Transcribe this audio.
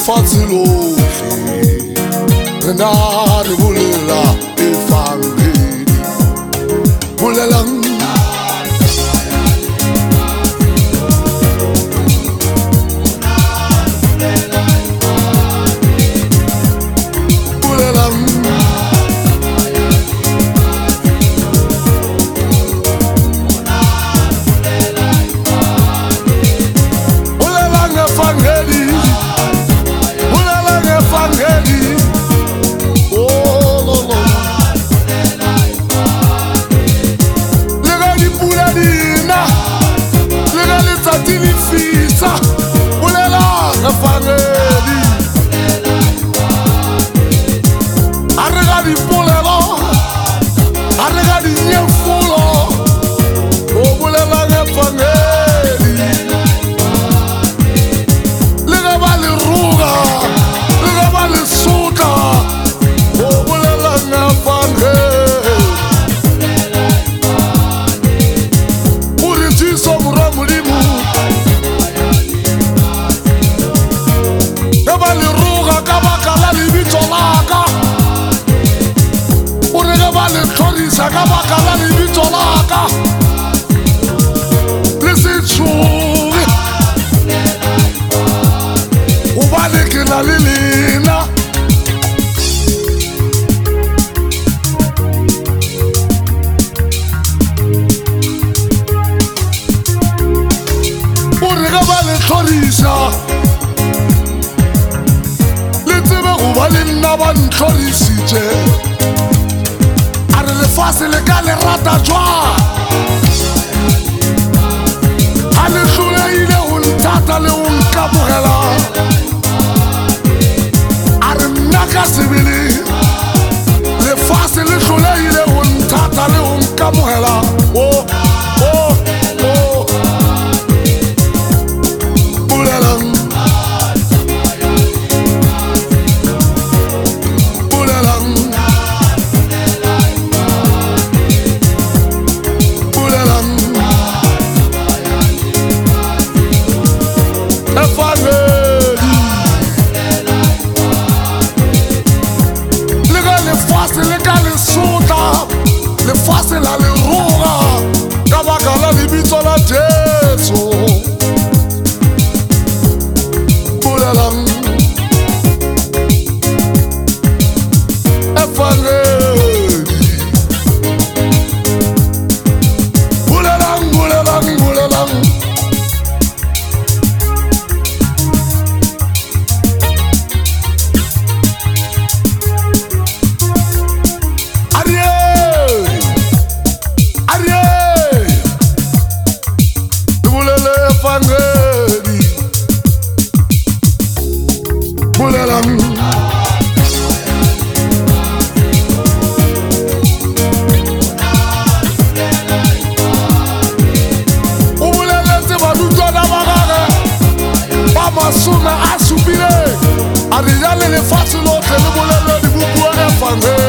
lefatshe lohle nna re bolela evangeli bolelang ka baka la lebitso la ka le se tshore gobane ke na le lena o re ka ba le tlhorisa le tsebe goba le nna ba ntlhorisitše lefatshe le ka le rata jwang a le hloleile go nthata le go nkamogela a re nna ka sebele lefatshe le hloleile go nthata le go nkamogela bolelang lefatshe la le roga ka baka la lebitso la Jesu bolelang evangeli bolelang bolelang bolelang masome a supile a re jale lefatshe lotlhe le bolele di bopua evangeli